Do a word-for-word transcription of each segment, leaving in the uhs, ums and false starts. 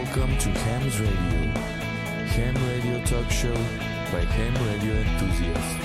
Welcome to Ham's Radio. Ham Radio Talk Show by Ham Radio Enthusiasts.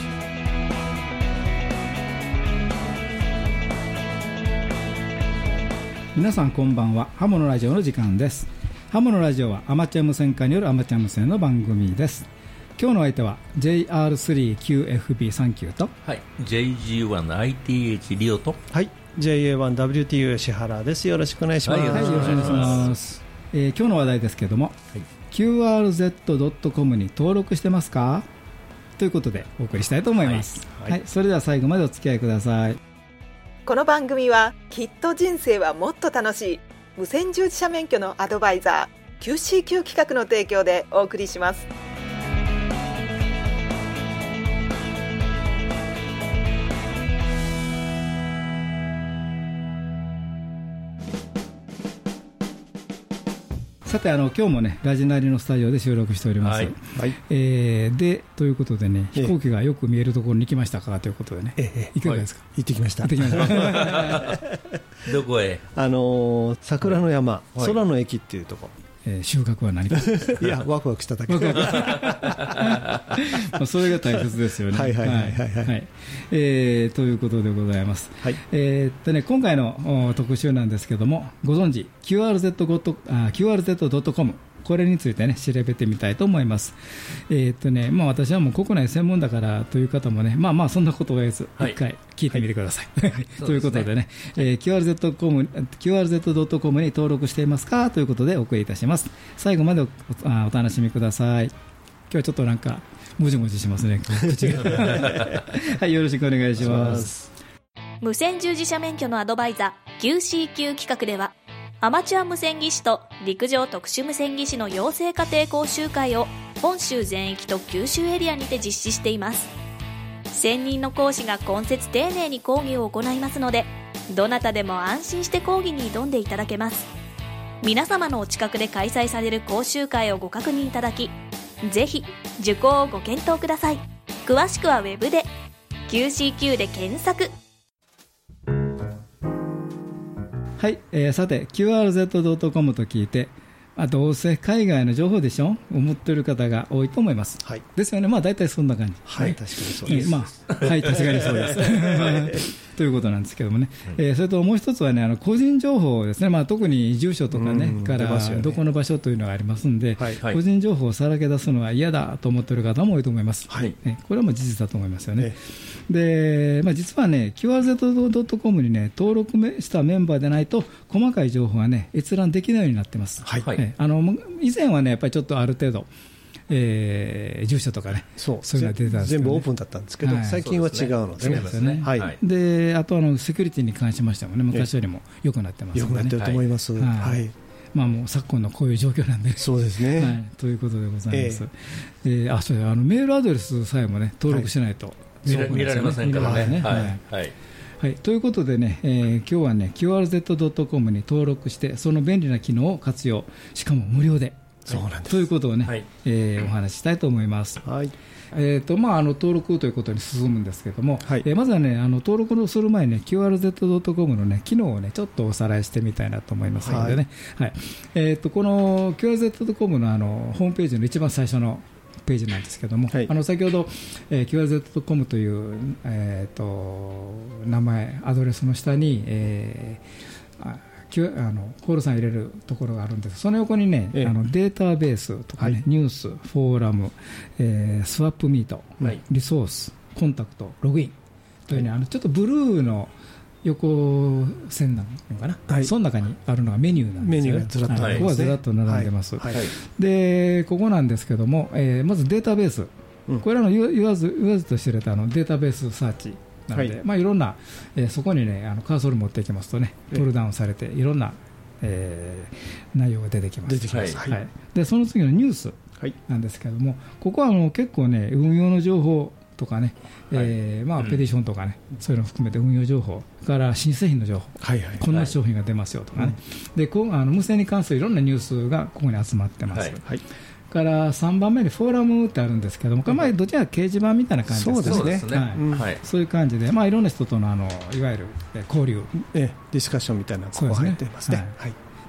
皆さんこんばんは。ハモのラジオの時間です。ハモのラジオはアマチュア無線化によるアマチュア無線の番組です。今日の相手は ジェイアールスリーキューエフビーさんじゅうきゅう と、 はい、ジェイジーワンアイティーエイチ リオと、 はい、ジェイエーワンダブリューティーユー 吉原です。よろしくお願いします。 はい、はい、よろしくお願いします。えー、今日の話題ですけども、はい、キューアールゼットドットコム に登録してますかということでお送りしたいと思います。はいはいはい、それでは最後までお付き合いください。 この番組はきっと人生はもっと楽しい無線従事者免許のアドバイザー キューシーキュー 企画の提供でお送りします。 さてあの今日もねラジナリのスタジオで収録しております。はいはい、えー、でということでね、飛行機がよく見えるところに行きましたかということでね、ええ、いかがですか。 はい、行ってきました。行ってきましたどこへ。 あのー、桜の山、はい、空の駅っていうところ、 えー、収穫は何かいやワクワクしただけワクワクまあそれが大切ですよね。はいはいはいはい、はいはい、えー、ということでございます。はい、えー、でね今回の特集なんですけども、ご存知 キューアールゼットドットコム これについてね調べてみたいと思います。えーっとねまあ、私はもう国内専門だからという方もねまあまあそんなことを言わず一回聞いてみてください。はいはい、ということでね、えー、キューアールゼットドットコム に登録していますかということでお送りいたします。最後まで お, あお楽しみください。今日はちょっとなんかもじもじしますね口がはい、よろしくお願いします。 無線従事者免許のアドバイザー キューシーキュー 企画ではアマチュア無線技師と陸上特殊無線技師の養成家庭講習会を本州全域と九州エリアにて実施しています。専任の講師が今節丁寧に講義を行いますので、どなたでも安心して講義に挑んでいただけます。皆様のお近くで開催される講習会をご確認いただき、ぜひ受講をご検討ください。詳しくはウェブで キューシーキュー で検索。 はい、えー、さて キューアールゼットドットコム と聞いて、まあ、どうせ海外の情報でしょ思っている方が多いと思います。はい、ですよね。まあ大体そんな感じ。 はい、確かにそうです。 えー、まあはい確かにそうですということなんですけどもね、はい、えー、それともう一つはねあの個人情報ですね。まあ特に住所とかねからどこの場所というのがありますんで、はいはい、個人情報をさらけ出すのは嫌だと思っている方も多いと思います。はい、ね、これはもう事実だと思いますよね。はい、で、まあ、実はね キューアールゼットドットコム にね登録したメンバーでないと細かい情報がね閲覧できないようになってます。はいはい、あの以前はねやっぱりちょっとある程度、えー、住所とかねそうそういうのが出てたんですけど、ね、 全部オープンだったんですけど、はい、最近は違うのでね。 そうですね。はい、であとあのセキュリティに関しましてもね昔よりも良くなってますので、ね、 良くなってると思います。はいはい、 まあ、もう昨今のこういう状況なんで、 そうですね、 はい、ということでございます。えーえー、あそうあのメールアドレスさえもね登録しないと、はい、 見られませんからね。はいはいはい、ということでね、えー、今日はね キューアールゼットドットコム に登録してその便利な機能を活用、しかも無料で、 そうなんですということをね、はい、えー、お話ししたいと思います。はい、えーとまあ、あの登録ということに進むんですけれども、はい、えー、まずは、ね、あの登録をする前に、ね、キューアールゼットドットコム の、ね、機能を、ね、ちょっとおさらいしてみたいなと思いますのでね、はいはい、えー、とこの キューアールゼットドットコム の, あのホームページの一番最初のページなんですけども、はい、あの先ほど、えー、キューアールゼットドットコム という、えー、と名前アドレスの下に、えー、ああのコールさん入れるところがあるんです。その横にね、ええ、あのデータベースとかね、はい、ニュース、フォーラム、えー、スワップミート、はい、リソース、コンタクト、ログインというね、はい、あのちょっとブルーの横線なのかな、はい、その中にあるのがメニューなんですよね。メニューがずらっと、はい、ここはずらっと並んでます。はいはい、でここなんですけども、えー、まずデータベース、うん、これらの言わず言わずと知れたあのデータベースサーチなので、はい、まあ、いろんな、えー、そこに、ね、あのカーソル持っていきますとねプルダウンされていろんな、えー、内容が出てきます。出てきます、はいはい、でその次のニュースなんですけども、ここはあの結構ね運用の情報とかね、はい、えーまあ、ペティションとかね、うん、そういうのを含めて運用情報から新製品の情報、はいはい、こんな商品が出ますよとかね、はい、でこうあの無線に関するいろんなニュースがここに集まってます。はいはい、からさんばんめにフォーラムってあるんですけども、まあ、どちらか掲示板みたいな感じですね。そうですね、はい、うん、はい、そういう感じで、まあ、いろんな人との、あのいわゆる交流、 ええ、ディスカッションみたいなのがここ入っていますね。はいはい、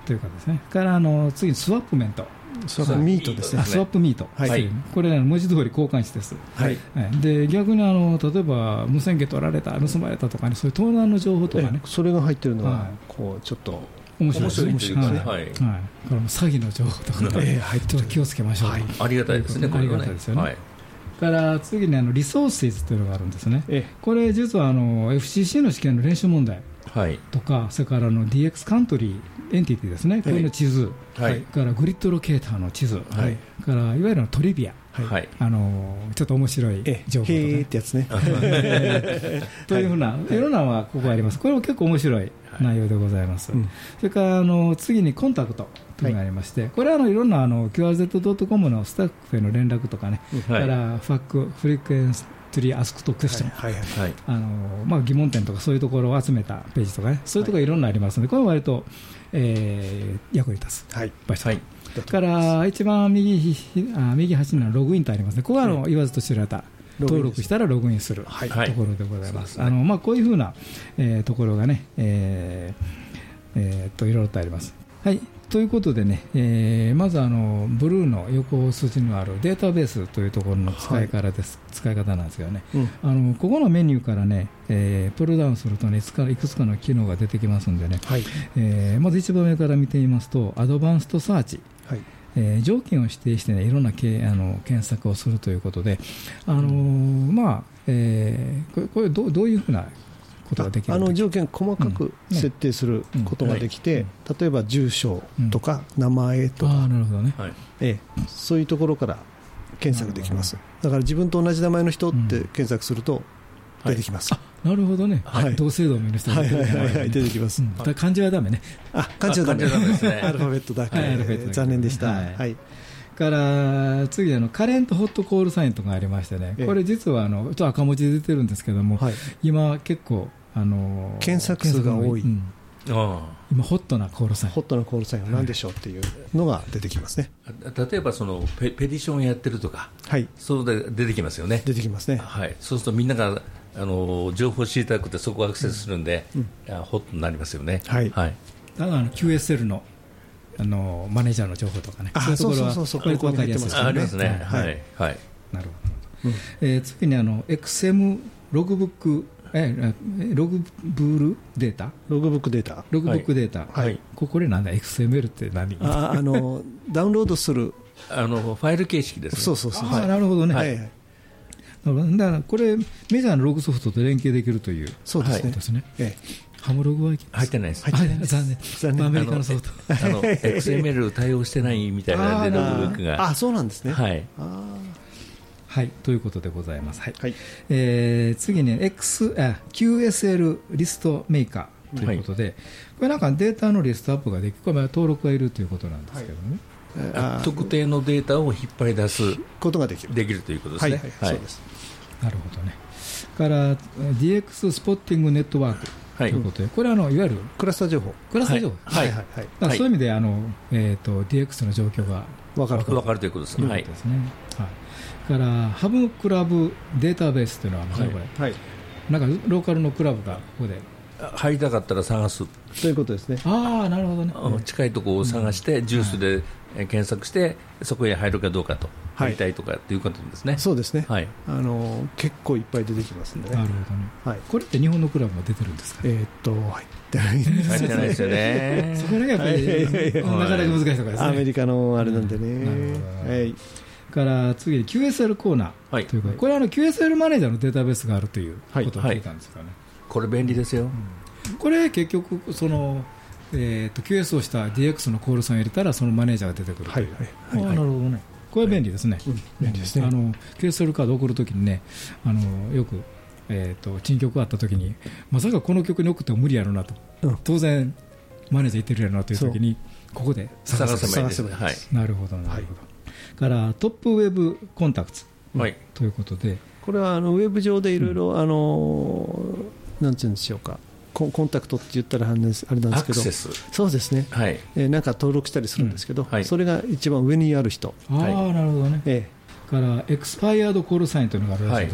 というかですね、からあの次にスワップメント、 スワップミートですね、 スワップミート、 はい、 これ、ね、文字通り交換詞です、 はいはい、で逆にあの例えば無線機取られた、盗まれたとか、ね、そういう盗難の情報とかね、 それが入ってるのは、はい、こうちょっと面白いですね、 面白いですね、はいはい、これも詐欺の情報とか、ね、えー、ちょっと気をつけましょう、はい、 ありがたいですね、これはね。ありがたいですよね、はい、 から次にあのリソーシズというのがあるんですね、ええ、これ実はあの エフシーシー の試験の練習問題とか、はい、それからあの ディーエックス カントリーエンティティですね、これの地図、はい、からグリッドロケーターの地図、はい、からいわゆるトリビア、はい、あのちょっと面白い情報とか、ね、 へーってやつねというふうな、はい、いろんなのがここあります。これも結構面白い内容でございます、はい、それからあの次にコンタクトというのがありまして、はい、これはあのいろんなあの キューアールゼットドットコム のスタッフへの連絡とかね、はい、からファックフリクエンストリーアスクトクエスチョン、はいはいはい、あのまあ、疑問点とかそういうところを集めたページとかね、そういうところいろんなありますので、これは割と、えー、役に立つ場所、はい、それから一番右あ右端にはログインとありますね。ここはあの、はい、言わずと知られた登録したらログインするところでございます。あのまあ、こういうふうな、えー、ところがね、えーえー、といろいろとあります。はい、ということでね、えー、まずあのブルーの横筋のあるデータベースというところの使い方です、はい、使い方なんですけどね、うん、あのここのメニューからね、えー、プルダウンするとねいくつか、いくつかの機能が出てきますんでね、はい、えー、まず一番上から見てみますとアドバンストサーチ、はい、えー、条件を指定して、ね、いろんなけあの検索をするということで、あのーまあえー、これ、これ ど, どういうふうなことができる、 あの条件細かく設定することができて、例えば住所とか名前とか、 うん、あ、なるほどね、 ええ、そういうところから検索できます。だから自分と同じ名前の人って検索すると出てきます、 うん、はい、なるほどね、はい、同姓同名の人が出てきます、はいはいはいはい、出てきます、うん、だ漢字はダメね、 あ、漢字はダメですねアルファベットだけ、はい、残念でした、はいはい、 から次あのカレントホットコールサインとかありましてね、これ実はあのちょっと赤文字で出てるんですけども、はい、今結構あの検索数が多い、うん、 あ今ホットなコールサインホットなコールサインは何でしょうっていうのが出てきますね、 はい、例えばその ペ, ペディションやってるとか、はい、そうで出てきますよね。 出てきますね、 はい、そうするとみんながあの情報を知りたくてそこをアクセスするんで、うんうん、ホットになりますよね、はいはい、 だから キューエスエル のあのマネージャーの情報とかね、そういうところは割と分かりやすいですね。 ありますね、はいはい、 なるほど、うん、えー、次にあの エックスエム ログブックえログブールデータログブックデータログブックデータ、はい、これなんだ エックスエムエル って何？ ああのダウンロードするあのファイル形式です、ね、 そうそうそう、 あ、なるほどね、はいはい、だからこれメジャーのログソフトと連携できるというそうですね、 ですね、ええ、ハムログは入ってないです。 残念、残念、アメリカのソフトあの エックスエムエル 対応してないみたいなログブックが、 あ、そうなんですね、 はい、 あはい、ということでございます。はいはい、えー、次に X あ キューエスエル リストメーカーということで、はい、これなんかデータのリストアップができる、これは登録がいるということなんですけどね、 はい、特定のデータを引っ張り出すことができるできるということですね。はいはい、そうです。 なるほどね。から ディーエックス スポッティングネットワークということで、これはあのいわゆるクラスター情報、 クラスター情報、はいはいはい、そういう意味であの、えー、と ディーエックス の状況が分かる分かるということですね。はい、ですね。 はい。からハブクラブデータベースというのはあるんですね、これ、はい、なんかローカルのクラブがここで入りたかったら探すということですね。 ああ、なるほどね。 近いところを探して、うん、ジュースで検索して、そこへ入るかどうかと、入りたいとかっていうことですね。 そうですね、はい、あの結構いっぱい出てきますんでね。 なるほどね、はい、これって日本のクラブも出てるんですか？ えー、っと入ってないです入ってないですよねそこらがやっぱり、はい、なかなか難しいところですね。 アメリカのあれなんでね、うん、なるほど、はい、 から次に キューエスエル コーナー、はい、ということで、これはあの キューエスエル マネージャーのデータベースがあるということを聞いたんですかね、はいはい、 これ便利ですよ、 うん、これ結局その、えー、と キューエス をした ディーエックス のコールさんを入れたらそのマネージャーが出てくるという、はいはいはい、あ、なるほどね、これ便利ですね、はい、うん、便利ですね。あの キューエスエル カード送るときにね、あのよく、えー、と珍曲があったときにまさかこの曲に送っても無理やろうなと、うん、当然マネージャー言ってるやろうなというときにここで探せばいいです。はい、なるほどなるほど、はい、からトップウェブコンタクト、はい、ということで、 これはあのウェブ上でいろいろ、あのなんていうんでしょうか、コンタクトって言ったらあれなんですけど、 アクセス、 そうですね、はい、えー、なんか登録したりするんですけど、うん、はい、それが一番上にある人、 あ、はい、なるほどね、えー、からエクスパイアードコールサインというのがあるらしいです、はい、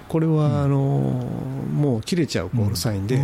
これはあのもう切れちゃうコールサインで、うん、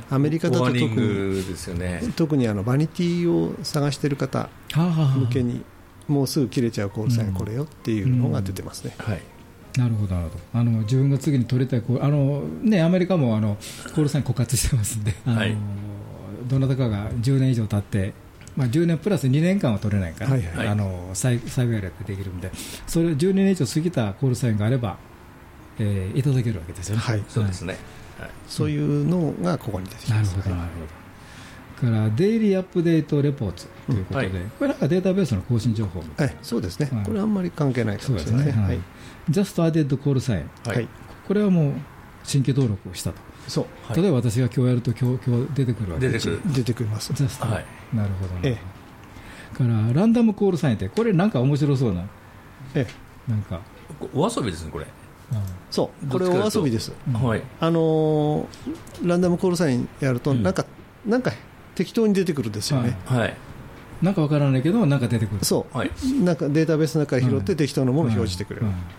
アメリカだと特に、 ですよね、 特にあのバニティを探している方向けにもうすぐ切れちゃうコールサインこれよっていうのが出てますね、 うんうん、はい、なるほどなるほど。あの自分が次に取りたいあの、ね、アメリカもあのコールサイン枯渇してますんで、あの、はい、どなたかがじゅうねん以上経って、まあ、じゅうねんプラスにねんかんは取れないから、はいはい、あの再再外来でできるんで、それじゅうねん以上過ぎたコールサインがあれば、えー、いただけるわけですよね。 はい、 そうですね、 はい、そういうのがここに出てきます。 なるほどなるほど。からデイリーアップデートレポートということで、うん、はい、これなんかデータベースの更新情報みたいな、 はい、そうですね、はい、これはあんまり関係ないかもしれないですね。はい、 Just added call sign、はい、これはもう新規登録をしたと。そう、はい、例えば私が今日やると今日、今日出てくるわけです。 出てくる、出てくります。 Just、はい、なるほど、ね、ええ、からランダムコールサインってこれなんか面白そうな、 ええ、 なんかお遊びですねこれ。 そう、これお遊びです、 はい、 あのー、ランダムコールサインやるとなんか、うん、なんか適当に出てくるんですよね、 はいはい、 なんかわからないけどなんか出てくる。 そう、はい、なんかデータベースの中から拾って適当なものを表示してくれる、はいはい、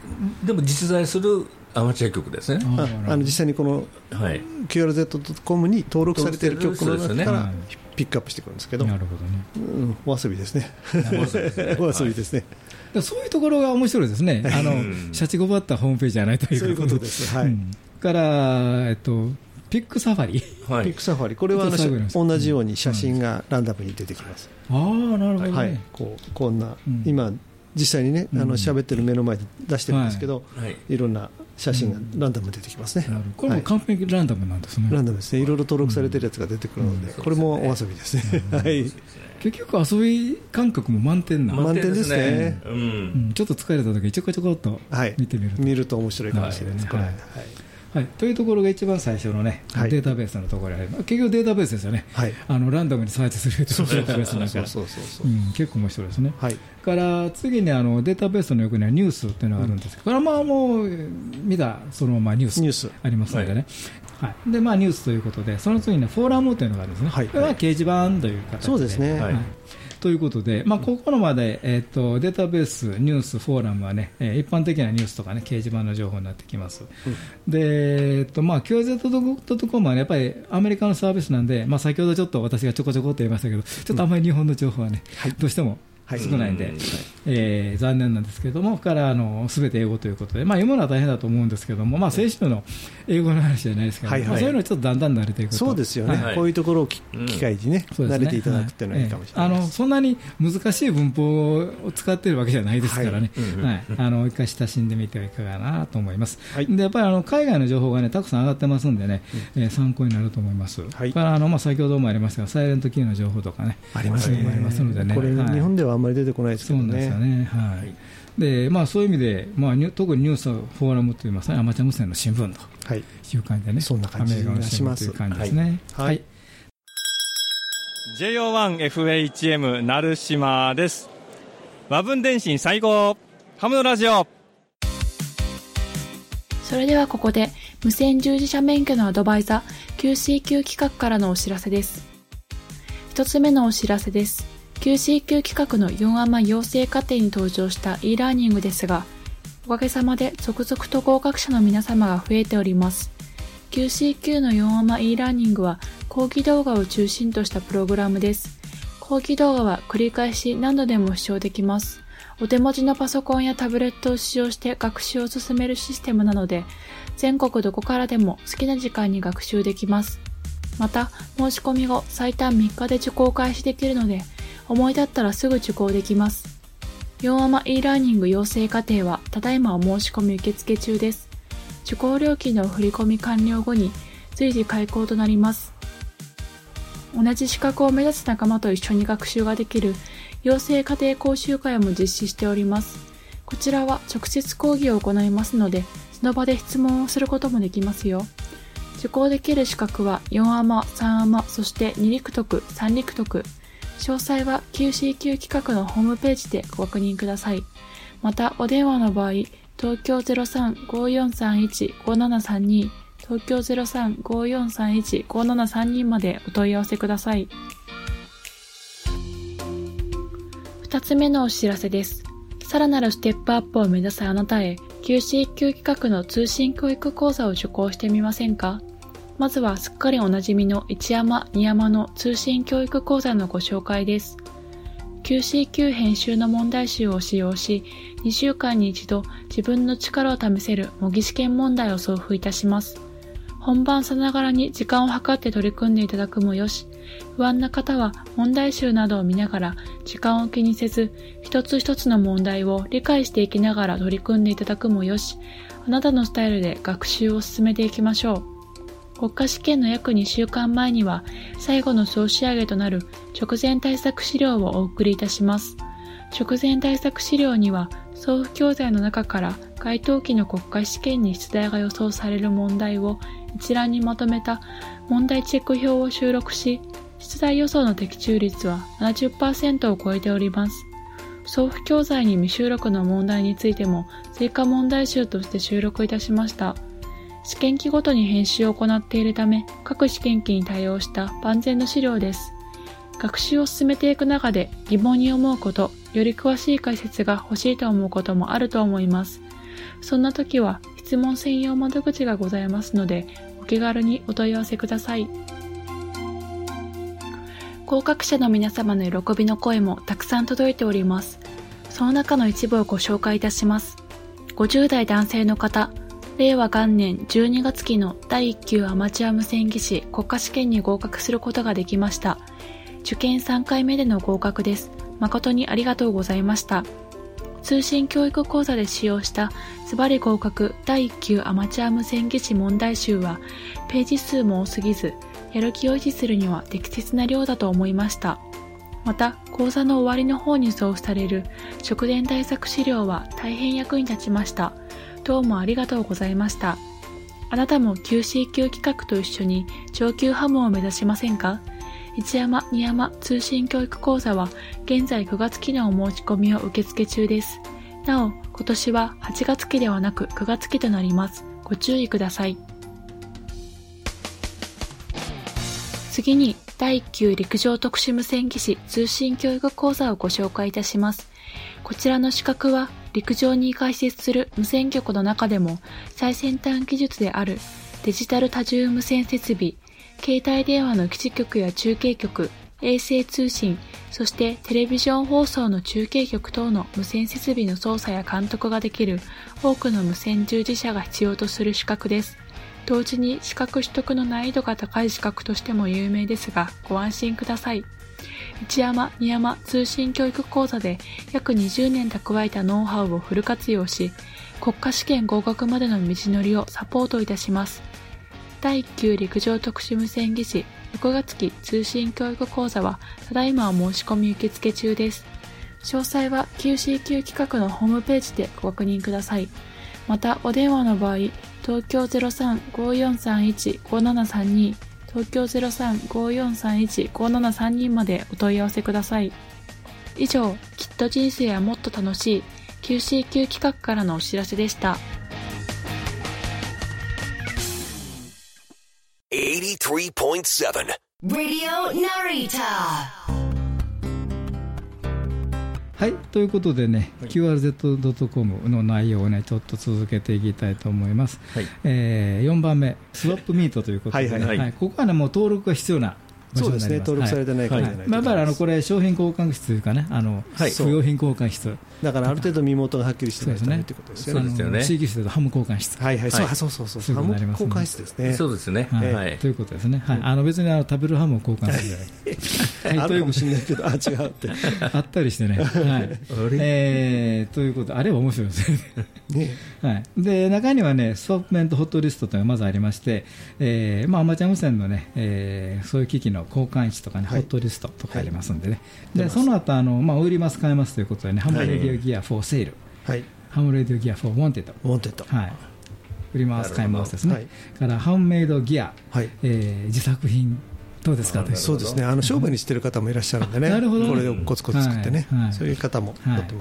でも実在するアマチュア局ですね。 ああの実際にこの キューアールゼットドットコム に登録されている局の中からピックアップしてくるんですけど、 なるほどね、 うん、お遊びですねお遊びですね、 はい、そういうところが面白いですね。あのシャチごばったホームページじゃないというそういうことです、はい、うん、 から、えっと、ピックサファリ、 はい、ピックサファリ、これは同じように写真がランダムに出てきます、 うん、ああなるほどね、はい、 こうこんな、うん、今実際にね、あの喋ってる目の前で出してるんですけど、はい、いろんな写真がランダムに出てきますね、うん、 これも完璧ランダムなんですね、 はい、ランダムですね、いろいろ登録されてるやつが出てくるので、うん、これもお遊びですね、うん、はい、 結局遊び感覚も満点な満点ですね、 うんうん、ちょっと疲れた時ちょこちょこっと見てみると、 はい、見ると面白いかもしれないです、はい、はいはい、というところが一番最初の、ね、はい、データベースのところにあります。結局データベースですよね、はい、あのランダムにサーチするデータベースなんか結構面白いですね、はい、から次にあのデータベースの横にはニュースっていうのがあるんですけど、これはまあもう見たそのままニュースありますのでね、はい、でまあ、ニュースということで、その次にフォーラムというのがあるんですね、はい、これは掲示板という形で、 そうですね、はい、 ということで、まあ、ここのまで、えー、とデータベース、ニュース、フォーラムは、ね、一般的なニュースとか、ね、掲示板の情報になってきます。うん、で、えーとまあ、キューアールゼットドットコム は、ね、やっぱりアメリカのサービスなんで、まあ、先ほどちょっと私がちょこちょこっと言いましたけど、ちょっとあんまり日本の情報は、ね、うん、どうしても少ないんで、はい、えー、残念なんですけれども、からあの全て英語ということで、まあ、読むのは大変だと思うんですけども、まあ、正式の英語の話じゃないですけど、はいはい、まあ、そういうのはちょっとだんだん慣れていくと、 そうですよね、はい、こういうところを機会に、ね、うん、慣れていただくっていうのはいいかもしれないです、はい、あのそんなに難しい文法を使っているわけじゃないですからね、はい、あの一回親しんでみてはいかがなと思います、はい、でやっぱりあの海外の情報が、ね、たくさん上がってますんでね、うんえー、参考になると思います、はい、からあの、まあ、先ほどもありましたがサイレントキーの情報とかねありますね、 ありますのでね、 これ、はい、日本ではあんまり出てこないですけどね、そうなんですよね、 はい、でまあ、そういう意味で、まあ、特にニュースフォーラムといいますか、ね、アマチュア無線の新聞という感じでね、 そんな感じがします。 という感じですね。はいはい、 ジェイオーワンエフエイチエム 成島です。和文電信最高ハムのラジオ。 それではここで無線従事者免許のアドバイザー キューシーキュー 企画からのお知らせです。一つ目のお知らせです。キューシーキュー 企画のよんアマ養成課程に登場した e ラーニングですが、おかげさまで続々と合格者の皆様が増えております。キューシーキュー のよんアマ e ラーニングは講義動画を中心としたプログラムです。講義動画は繰り返し何度でも視聴できます。お手持ちのパソコンやタブレットを使用して学習を進めるシステムなので、全国どこからでも好きな時間に学習できます。また、申し込み後最短みっかで受講開始できるので、思い立ったらすぐ受講できます。よんアマ e ラーニング養成課程はただいまお申し込み受付中です。受講料金の振込完了後に随時開講となります。同じ資格を目指す仲間と一緒に学習ができる養成課程講習会も実施しております。こちらは直接講義を行いますので、その場で質問をすることもできますよ。受講できる資格はよんアマ、さんアマ、そしてに陸徳、さん陸徳。詳細は キューシーキュー 企画のホームページでご確認ください。また、お電話の場合、東京 ゼロさん ごーよんさんいち ごーななさんに、東京 ゼロさん ごーよんさんいち ごーななさんに までお問い合わせください。二つ目のお知らせです。さらなるステップアップを目指すあなたへ、 キューシーキュー 企画の通信教育講座を受講してみませんか？まずはすっかりおなじみのいち山に山の通信教育講座のご紹介です。キューシーキュー 編集の問題集を使用し、にしゅうかんに一度自分の力を試せる模擬試験問題を送付いたします。本番さながらに時間を計って取り組んでいただくもよし、不安な方は問題集などを見ながら時間を気にせず、一つ一つの問題を理解していきながら取り組んでいただくもよし、あなたのスタイルで学習を進めていきましょう。国家試験の約にしゅうかんまえには最後の総仕上げとなる直前対策資料をお送りいたします。直前対策資料には送付教材の中から該当期の国家試験に出題が予想される問題を一覧にまとめた問題チェック表を収録し、出題予想の的中率は ななじゅっパーセント を超えております。送付教材に未収録の問題についても追加問題集として収録いたしました。試験期ごとに編集を行っているため、各試験期に対応した万全の資料です。学習を進めていく中で疑問に思うこと、より詳しい解説が欲しいと思うこともあると思います。そんな時は質問専用窓口がございますので、お気軽にお問い合わせください。合格者の皆様の喜びの声もたくさん届いております。その中の一部をご紹介いたします。ごじゅう代男性の方、令和元年じゅうにがつ期のだいいっ級アマチュア無線技師国家試験に合格することができました。受験さんかいめでの合格です。誠にありがとうございました。通信教育講座で使用したズバリ合格だいいっ級アマチュア無線技師問題集はページ数も多すぎず、やる気を維持するには適切な量だと思いました。また、講座の終わりの方に送付される直前対策資料は大変役に立ちました。どうもありがとうございました。あなたも キューシーキュー 企画と一緒に上級ハムを目指しませんか？いち山に山通信教育講座は現在くがつ期のお申し込みを受付中です。なお、今年ははちがつ期ではなくくがつ期となります。ご注意ください。次にだいいっ級陸上特殊無線技師通信教育講座をご紹介いたします。こちらの資格は陸上に開設する無線局の中でも最先端技術であるデジタル多重無線設備、携帯電話の基地局や中継局、衛星通信、そしてテレビジョン放送の中継局等の無線設備の操作や監督ができる多くの無線従事者が必要とする資格です。同時に資格取得の難易度が高い資格としても有名ですが、ご安心ください。いち山に山通信教育講座で約にじゅうねん蓄えたノウハウをフル活用し、国家試験合格までの道のりをサポートいたします。だいいっ級陸上特殊無線技師ろくがつ期通信教育講座はただいまお申し込み受付中です。詳細は キューシーキュー 企画のホームページでご確認ください。またお電話の場合、東京 ゼロさん ごーよんさんいち ごーななさんに、東京 ゼロさん ごーよんさんいち ごーななさんに までお問い合わせください。以上、きっと人生はもっと楽しい キューシーキュー 企画からのお知らせでした。 はちじゅうさんてんなな Radio Narita。 はい、ということでね、はい、キューアールゼットドットコム の内容をねちょっと続けていきたいと思います。はい、えー、よんばんめスワップミートということで、ね、はいはいはい、ここはねもう登録が必要なそうですね、登録されてないからじゃないと、 はいはい、まあ、やっぱりあのこれ商品交換室というかね、あの、はい、不用品交換室だからある程度身元がはっきりしてないとダメということですよね。 そうですよね。地域室だとハム交換室、 はいはい、はい、そうそうそうそう、ハム交換室ですね。 そうですね、 はいはい、ということですね、はい、あの別にあの食べるハムを交換するじゃないあるかもしれないけど、あ、違うってあったりしてね、はい、えー、ということで、あれは面白いですねはい、で中にはねスワップメントホットリストというのがまずありまして、えーまあ、アマチュア無線のね、えー、そういう機器の交換値とかね、はい、ホットリストとかありますんでね、はい、でその後あの、まあ、売ります買えますということでね、ハムレディオギアフォーセール、はい、ハムレディオギアフォーウォンテッド、 ウォンテッド、 はい、売ります買いますですね、はい、からハンメイドギア、はい、えー、自作品どうですかという。 そうですね、あの商売にしている方もいらっしゃるんでね、なるほどね、これをコツコツ作ってね、はいはい、そういう方も載ってます。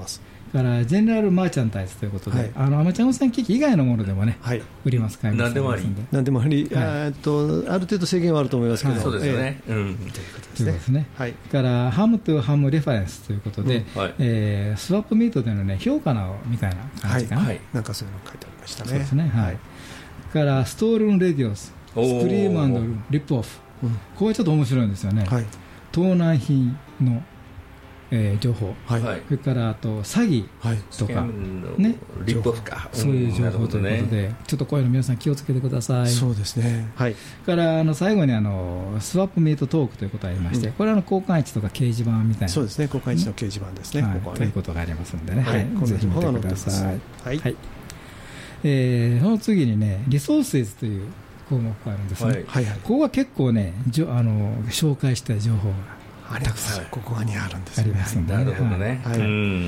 からジェネラルマーチャンタイズということで、はい、あのアマチュア無線機器以外のものでもね、はい、売ります、買います。 何でもあり、 何でもあり、はい、とある程度制限はあると思いますけど、はい、 そうですよね、えー、うん、 ということですね。はい、からハムとハムレファレンスということで、うん、はい、えー、スワップミートでの、ね、評価のみたいな感じかな、 はいはい、なんかそういうの書いてありましたね。 そうですね、はい、からストールンレディオス、スクリーム&リップオフ、うん、これちょっと面白いんですよね、はい、盗難品のえー、情報、はい、それからあと詐欺とか、はい、ね、 リップオフか、 そういう情報ということで、ね、ちょっとこういうの皆さん気をつけてください。 そうですね、はい、 からあの最後にあのスワップミートトークということがありまして、うん、これはあの交換位置とか掲示板みたいな、 そうですね、交換位置の掲示板ですね、 はい、 ここはねということがありますのでね、 はい、はい、 ぜひ見てください。 はいはい、 えー、その次にね、リソースズという項目があるんですね、はいはいはい、ここは結構ね、じょあの紹介した情報がたくさんここにあるんですね。ありますんで、 なるほどね。 はい。うん、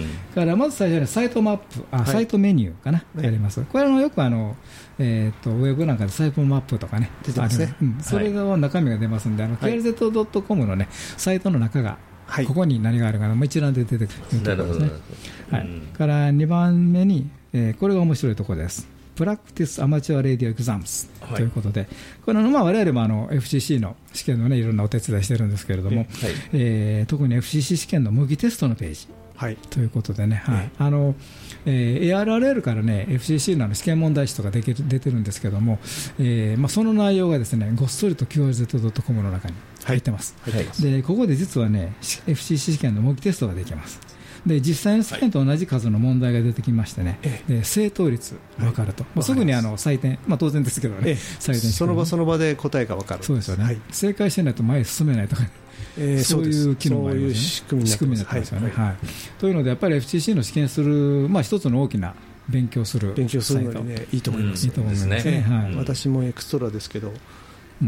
からまず最初にサイトマップ、あ、はい、サイトメニューかな、やります。これはよくあのえっとウェブなんかでサイトマップとかね出てますね。 うん、それの中身が出ますんで、あの ケーエルゼットドットコム のねサイトの中が、はい、ここに何があるかな、一覧で出てくるところですね。はい。からにばんめに、えー、これが面白いところです。プラクティスアマチュアレディオエグザムスということで、はい、これはまあ我々もあの エフシーシー の試験の、ね、いろんなお手伝いしてるんですけれども、はい、えー、特に エフシーシー 試験の模擬テストのページ、はい、ということでね、はい、あのえー、エーアールアールエル からね エフシーシー の試験問題集とかできる出てるんですけども、えーまあ、その内容がですねごっそりと キューアールゼットドットコム の中に入ってます、はいはい、でここで実はね エフシーシー 試験の模擬テストができます。で実際の試験と同じ数の問題が出てきましてね、はい、で正答率分かると、はい、まあ、すぐにあの採点、まあ、当然ですけどね、採点してその場その場で答えが分かる。 そうですよね、はい、正解してないと前に進めないとか、えー、そういう機能もありますね。 仕組みになってますよね、はいはい、というのでやっぱり エフシーシー の試験する、まあ、一つの大きな勉強する勉強するのにねいいと思います、 うん、いいと思いますね、ね、はい、 私もエクストラですけど、うん、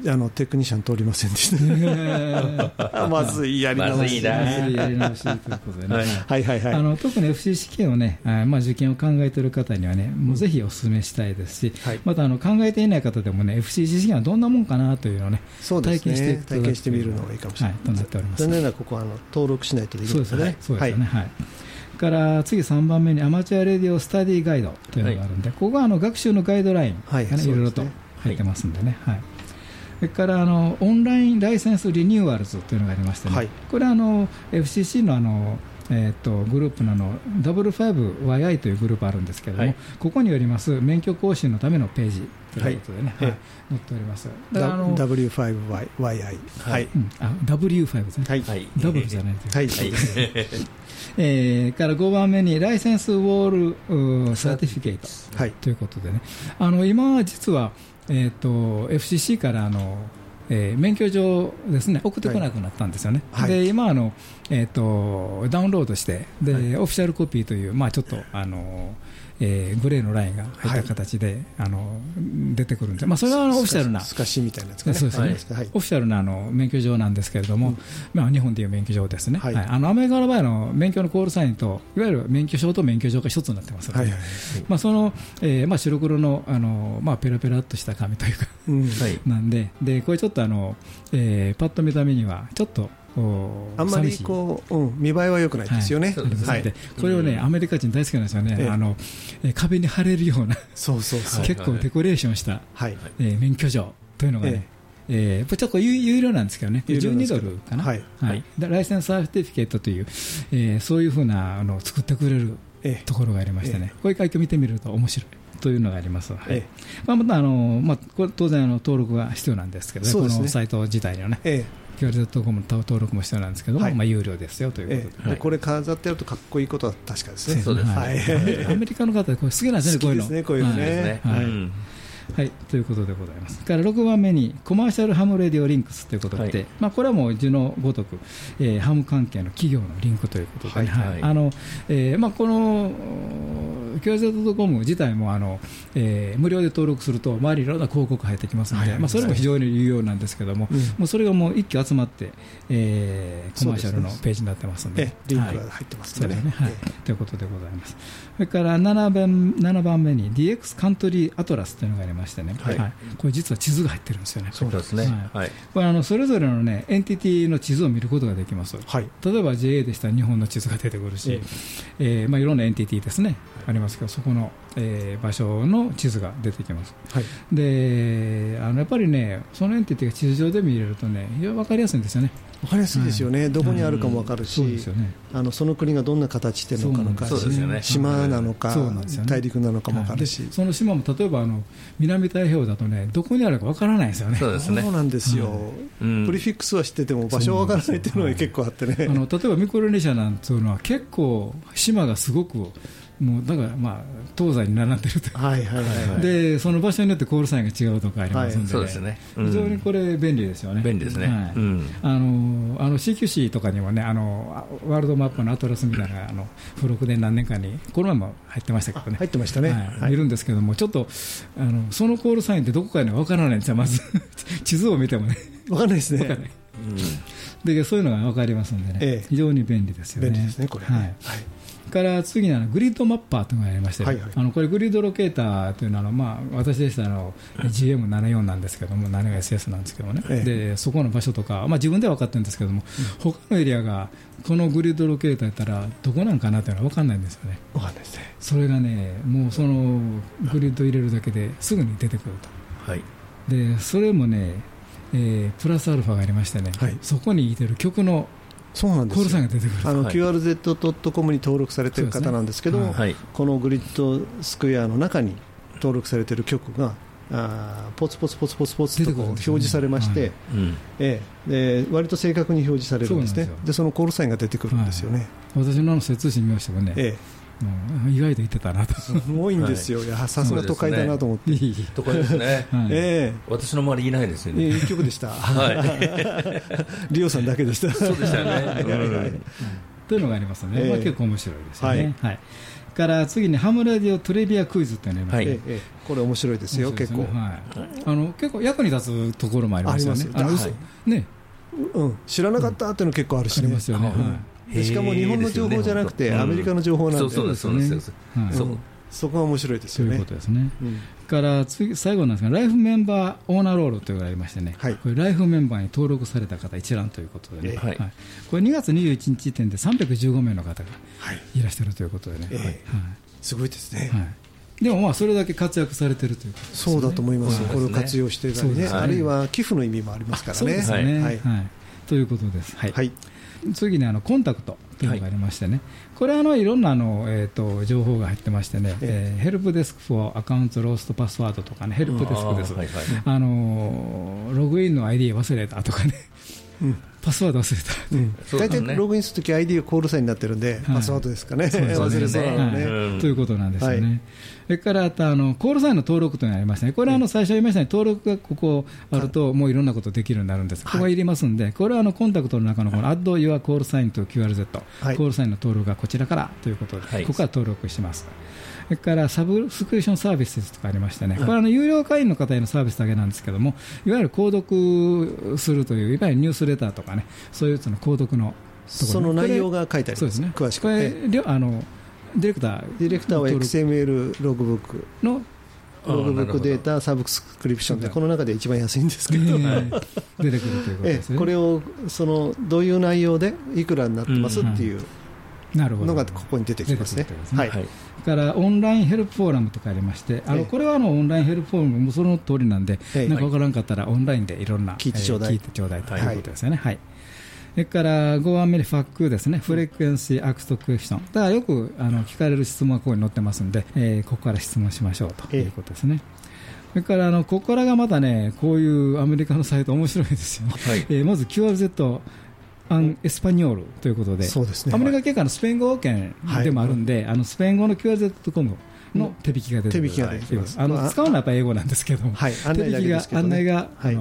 あのテクニシャン通りませんでしたまずいやり直し、 まずいやり直しということでね、 はいはいはい、 あの特に エフシーシー 試験をね、まあ、受験を考えている方にはねもうぜひお勧めしたいですし、はい、またあの考えていない方でもね エフシーシー 試験はどんなもんかなというのをね、 そうですね、 体験していく体験してみるのがいいかもしれない、はい、 となっております。 残念ながらここはあの登録しないとできないですね。 そうですよね、はい、から次さんばんめにアマチュアレディオスタディガイドというのがあるんで、はい、ここはあの学習のガイドラインが、ね、はい、いろいろと入ってますんでね、はい、それからあのオンラインライセンスリニューアルズというのがありましてね、はい、これはあの エフシーシー の, あの、えー、とグループのあの ダブリューファイブワイアイ というグループあるんですけれども、はい、ここによります免許更新のためのページということでね、はいはい、載っております。 だからあの ダブリューファイブワイアイ、はい、うん、 あ ダブリューファイブ ですね、はい、ダブルじゃないという、はいはいえー、からごばんめにライセンスウォールサーティフィケート、はい、ということでね、あの今実はえー、と エフシーシー からあの、えー、免許状ですね送ってこなくなったんですよね、はい、で今あの、えー、とダウンロードしてで、はい、オフィシャルコピーという、まあ、ちょっとあの、えー、グレーのラインが入った形で、はい、あの出てくるんで、まあ、それはあのオフィシャルな透かしみたいなやつが、ね、 そうですね、はい、オフィシャルなあの免許状なんですけれども、うんまあ、日本でいう免許状ですね、はいはい、あのアメリカの場合の免許のコールサインといわゆる免許証と免許状が一つになってますので、はいはいはいまあ、その、えーまあ、白黒の、あの、まあ、ペラペラっとした紙というか、うん、なんで、でこれちょっとあの、えー、パッと見た目にはちょっとあんまりこう、うん、見栄えは良くないですよね、 はいはい、これをね、うん、アメリカ人大好きなんですよね、ええ、あのえ壁に貼れるようなそうそうそう結構デコレーションした、はいえー、免許状というのがね、ええー、ちょっと有料なんですけどね、じゅうにドルかな、はいはい、ライセンスサーティフィケートという、えー、そういうふうなあの作ってくれるところがありましてね、ええ、こういう回答を見てみると面白いというのがあります。はいええまあ、またあの、まあ、これ当然あの登録が必要なんですけど、ねね、このサイト自体のね、ええキューアールゼットドットコム の登録も必要なんですけども、はいまあ、有料ですよということで、 ええはい、これ飾ってあるとかっこいいことは確かですね。 そうです、はい、 アメリカの方はこれ好きなんですね、こういうの。 好きですね、こういうのね。 はいはいうんはい、ということでございます。からろくばんめにコマーシャルハムレディオリンクスということで、はいまあ、これはもう字のごとく、えー、ハム関係の企業のリンクということで、ねはいはいあのえーまあ、このキュアールゼットドットコム 自体もあの、えー、無料で登録すると周りいろんな広告入ってきますので、はい、まあ、それも非常に有用なんですけども、うん、もうそれがもう一挙集まって、えー、コマーシャルのページになってますので、 ね、リンクが入ってますので、 はい、ね、はい、ということでございます。それから 7, 番ななばんめに ディーエックス カントリーアトラスというのがありましてね、はいはい、これ実は地図が入ってるんですよね。 そうですね、はい、 これあのそれぞれの、ね、エンティティの地図を見ることができます、はい、例えば ジェーエー でしたら日本の地図が出てくるし、えーまあ、いろんなエンティティですねありますけど、そこの、えー、場所の地図が出てきます、はい、であのやっぱりねそのエンティティが地図上で見れるとね非常に分かりやすいんですよね。 分かりやすいですよね、はい、どこにあるかも分かるし、うん、 そうですよね、あのその国がどんな形してるのかのか、ね、島なのか、ね、大陸なのかも分かるし、はい、 その島も例えばあの南太平洋だとねどこにあるか分からないですよね。 そうですね、 そうなんですよ、うん、プリフィックスは知ってても場所は分からないっていうのが結構あってね、 あの例えばミクロネシアなんていうのは結構島がすごくもうだからまあ東西に並んでると、はいはいはいはい、でその場所によってコールサインが違うとかありますので、ね、はい、そうですね、うん、非常にこれ便利ですよね。 便利ですね、はい、うん、 あのあの シーキューシー とかにもねあのワールドマップのアトラスみたいなあの付録で何年かにこの前も入ってましたけどね、 入ってましたね、 はいはい、いるんですけどもちょっとあのそのコールサインってどこかには分からないんですよ。まず地図を見てもね分からないですね、 分からない、うん、でそういうのが分かりますのでね、ええ、非常に便利ですよね。 便利ですねこれね、はい、はい、 から次にあのグリッドマッパーというのがありまして、はいはい、あのこれグリッドロケーターというのは、まあ、私でしたらあの ジーエムななじゅうよん なんですけども ななじゅうよんエスエス なんですけどもね、ええ、でそこの場所とか、まあ、自分では分かってるんですけども、うん、他のエリアがこのグリッドロケーターやったらどこなんかなというのは分かんないんですよね。 分かんないですね。 それがねもうそのグリッド入れるだけですぐに出てくると、はい、でそれもね、えー、プラスアルファがありましてね、はい、そこに入れる曲のそうなんですよ、 コールサインが出てくる、 あの キューアールゼットドットコム に登録されている方なんですけど、ね、はい、このグリッドスクエアの中に登録されている曲があポツポツポツポツポツとこう表示されまして、はい、うん、ええ、で割と正確に表示されるんですね。そ で, そのコールサインが出てくるんですよね、 はい、私の接通信見ましたけどね、ええ、もう意外と言ってたなと。 すごいんですよ、はい、いやさすが都会だなと思って、 ね、都会ですね、はい、えー、私の周りいないですよね。 いい曲でした、はい、リオさんだけでした。 そうでしたよね、はいはいはい、 というのがありますね、えーまあ、結構面白いですよね、はいはい、から次にハムラジオトレビアクイズというのがあります、はい、えー、 これ面白いですよ、結構、はい、 あの結構役に立つところもありますよね。ありますよ、はい、ね、 うん、知らなかったっていうの結構あるし、ね、 ありますよね、はい、 でしかも日本の情報じゃなくて、アメリカの情報なんで、 そうですね、 そこが面白いですよね。 ということですね、うん、から次最後なんですが、ライフメンバーオーナーロールというのがありましてね、はい、これライフメンバーに登録された方一覧ということでね、はいはい、これにがつにじゅういちにち時点でさんびゃくじゅうごめいの方がいらっしゃるということでね、はいはい、 すごいですね、 はい、でもまあそれだけ活躍されているということですね。 そうだと思います、これを活用してたりね、あるいは寄付の意味もありますからね。そうですね、はいはいはい、 ということです、はいはい、次にあのコンタクトというのがありましてね、はい、これはあのいろんなあの、えー、と情報が入ってましてね、えー、ヘルプデスクフォーアカウントローストパスワードとかね、ヘルプデスクです、はいはい、あのログインの アイディー 忘れたとかね、うん、パスワード忘れた、うん、 大体ログインするとき アイディー がコールサインになってるんで、はい、パスワードですかね、そうですね、忘れそうなのね、 はい、ということなんですよね、はい、それからあとあのコールサインの登録というのがありましたね。これはあの最初言いましたように登録がここあるともういろんなことできるようになるんです、はい、ここがいりますんで、これはあのコンタクトの中のこの Add Your Call Sign to キューアールゼット、はい、コールサインの登録がこちらからということで、はい、ここから登録します。それからサブスクリプションサービスとかありましてね、これはあの有料会員の方へのサービスだけなんですけども、いわゆる購読するといういわゆるニュースレターとかね、そういうその購読のところ、 その内容が書いてあります、そうですね、 詳しく、これあのディレクターディレクターは エックスエムエル ログブックのログブックデータサブスクリプションでこの中で一番安いんですけど、えー、 出てくるということですね。 これをそのどういう内容でいくらになってますっていうのがここに出てきますね。はい、はい、 からオンラインヘルプフォーラムとかありまして、あのこれはあのオンラインヘルプフォーラムもその通りなんで、なんか分からんかったらオンラインでいろんな聞いてちょうだい、 聞いてちょうだいということですよね。はい、それからごばんめにファックですね、フレクエンシーアクストクエスチョン、だからよくあの聞かれる質問がここに載ってますんで、えー、ここから質問しましょうということですね。それからあのここからがまたね、こういうアメリカのサイト面白いですよ、はい、えー、まず キューアールゼット アンエスパニョールということで、そうですね、アメリカ系からのスペイン語圏でもあるんで、はい、あのスペイン語の キューアールゼットドットコム の手引きが出てくる、 手引きが出てきます。 あの使うのはやっぱり英語なんですけども、はい、手引きが案内が、はい、あの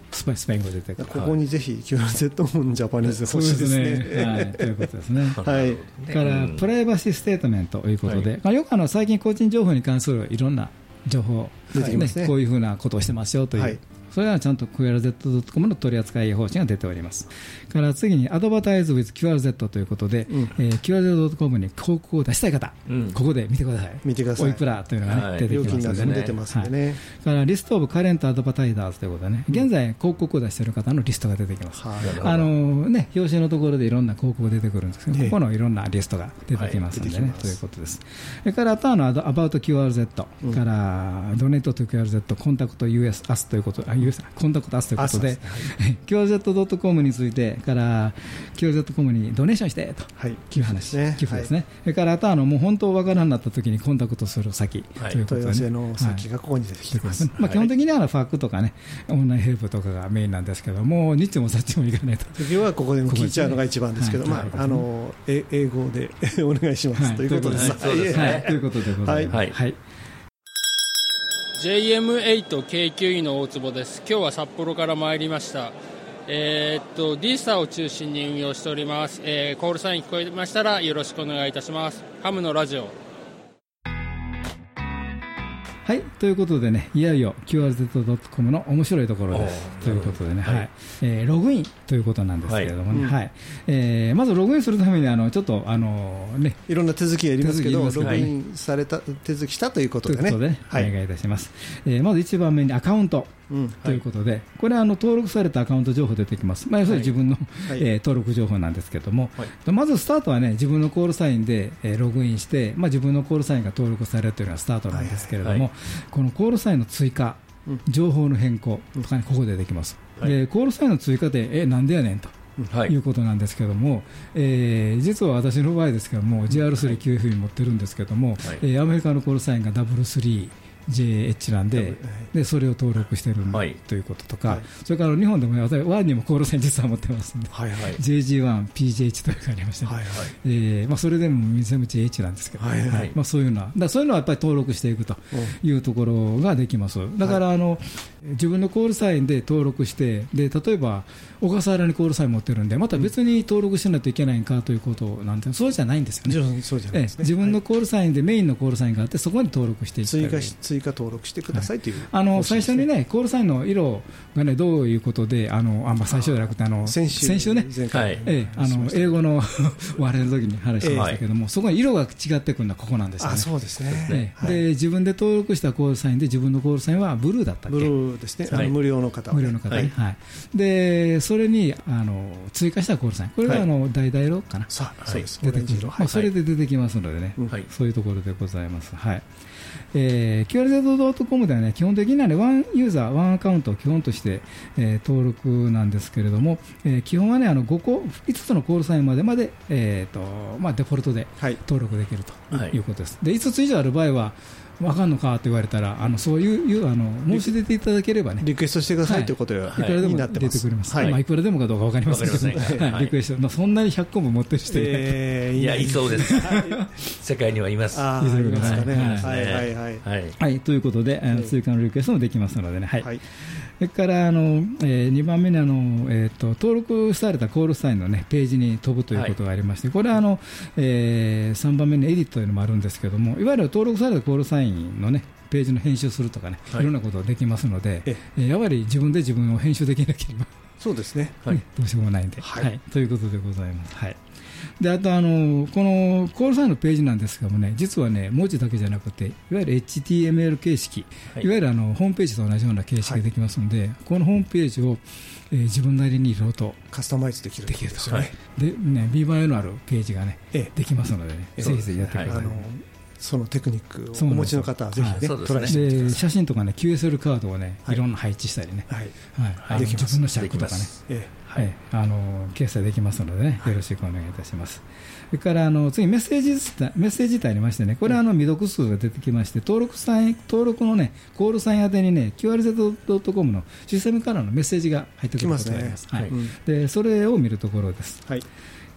スパイスペイン語出てくる。 ここにぜひ キューアールゼット もジャパニーズ欲しいですね。 そうですね、はい、ということですね。 はい。 からプライバシーステートメントということで、はい、まあ、よくあの最近個人情報に関するいろんな情報出てきますね。こういうふうなことをしてますよという、はい、それはちゃんと キューアールゼットドットコム の取扱い方針が出ております。から次にアドバタイズ with キューアールゼット ということで、うん、えー、キューアールゼットドットコム に広告を出したい方、うん、ここで見てください。 見てください。 おいくらというのが、ね、はい、出てきますので、ね、 出てますんでね。はい、 からリストオブカレントアドバタイザーズということでね、うん、現在広告を出している方のリストが出てきます。はい、あのね、表紙のところでいろんな広告が出てくるんですけど、ここのいろんなリストが出てきますのでね、はい、ということです。それからあとはあのアバウト キューアールゼット、うん、からドネートと キューアールゼット、コンタクト ユーエス アスということ、あ、ユーエス コンタクトアスということで、で、はい、キューアールゼットドットコム についてから キューアールゼットドットコム にドネーションしてという話、はい、寄付ですね、はい、それからあとはあのもう本当わからなくなったときにコンタクトする先、はい、ということで、ね、問い合わせの先がここに出てきてます、はい、まあ、基本的にはファックとかね、オンラインヘルプとかがメインなんですけども、ニッチもサッチもいかないと、次はここで聞いちゃうのが一番ですけど、まあ、あの英語でお願いします、はい、ということです。ということでございます。はい、はい、 ジェイエムエイト 京急医の大坪です。今日は札幌から参りました。えー、っと D スターを中心に運用しております。えー、コールサイン聞こえましたらよろしくお願いいたします。ハムのラジオ。 はい、ということでね、いよいよ キューアールゼットドットコム の面白いところですということでね、はいはい、えー、ログインということなんですけれどもね、はい、はい、えー、まずログインするためにあのちょっとあの、ね、 いろんな手続きがありますけど、ログインされた、手続きしたということでね、ということで、ね、 はい、お願いいたします。えー、まずいちばんめにアカウント、うん、ということで、はい、これはあの登録されたアカウント情報出てきます、まあ、要するに自分の、はい、えー、登録情報なんですけれども、はい、まずスタートはね、自分のコールサインで、えー、ログインして、まあ、自分のコールサインが登録されるというのがスタートなんですけれども、はいはい、このコールサインの追加、うん、情報の変更とかにここでできます、はい、でコールサインの追加で、え、なんでやねんと。はい、いうことなんですけども、えー、実は私の場合ですけども ジェイアールスリーキューエフ に持ってるんですけども、はい、えー、アメリカのコールサインがダブルスリージェイエイチ なんで、でそれを登録している、はい、ということとか、はい、それから日本でも私ワンにもコールサイン実は持ってますんで、はいはい、ジェイジーワン、ピージェーエイチ というのがありまして、ね、はいはい、えーまあ、それでも全部 ジェイエイチ なんですけど、ね、はいはい、まあ、そういうのはだそういうのはやっぱり登録していくというところができます。だからあの、はい、自分のコールサインで登録してで例えば小笠原にコールサイン持ってるんでまた別に登録しないといけないんかということなんてそうじゃないんですよね。そうじゃないですね。自分のコールサインでメインのコールサインがあってそこに登録していったり追加し追加登録してくださいという、はい、あの最初にねコールサインの色がねどういうことであのあ、まあ、最初じゃなくてあの先週、先週ね前回、ええ、あの英語の割れる時に話しましたけども、ええ、そこに色が違ってくるのはここなんですよね。あ、そうですね、ええ、で、はい、自分で登録したコールサインで自分のコールサインはブルーだったっけ。ブルーですね、はい、あの無料の方は、ね、無料の方、はいはい、でそれにあの追加したコールサインこれがあの橙色かな、はい、そうです、出てくる、まあ、それで出てきますのでね、はい、そういうところでございます。はい、えー、キューアールゼットドットコム ではね基本的にはねワンユーザーワンアカウントを基本として、えー、登録なんですけれども、えー、基本はねあのごこいつつのコールサインまでまで、えーとまあ、デフォルトで登録できるということです、はい、でいつつ以上ある場合は分かんのかと言われたらあのそういうあの申し出ていただければねリクエストしてくださいということが、はい、いくらでも出てくれます、はい、まあ、いくらでもかどうか分かりませんけど、はいはい、リクエスト、まあ、そんなにひゃっこも持ってる人いない、 えー、いやいそうです世界にはいます。あ、いますかね、 はいはいはいはいはい、ということであの追加のリクエストもできますのでね、はいはい、それからあの、えー、にばんめにあの、えー、と登録されたコールサインの、ね、ページに飛ぶということがありまして、はい、これはあの、えー、さんばんめにエディットというのもあるんですけどもいわゆる登録されたコールサインの、ね、ページの編集するとかね、はい、いろんなことができますので、ええやはり自分で自分を編集できなければそうですね、はいね、どうしようもないんで、はいはい、ということでございます。はい、であとあのこのコールサインのページなんですけどもね実はね文字だけじゃなくていわゆる エイチティーエムエル 形式、はい、いわゆるあのホームページと同じような形式ができますので、はい、このホームページを、えー、自分なりにいろいろとカスタマイズできるできると、はい、でね見栄えのあるページがね、ええ、できますのでね、ええ、ぜひぜひやってください。はい、あのそのテクニックをお持ちの方はぜひね、はい、トライしてみてください。写真とかね キューエスエル カードをね、はい、いろんな配置したりね、はいはい、自分の尺とかね、ええはい、あの掲載できますのでね、よろしくお願いいたします。それからあの次メッセージメッセージ体ありましてね、これはあの未読数が出てきまして、登録サイン登録のねコールサイン宛てにね キューアールゼットドットコム のシステムからのメッセージが入ってくることがあります。はい、うん、でそれを見るところです。はい、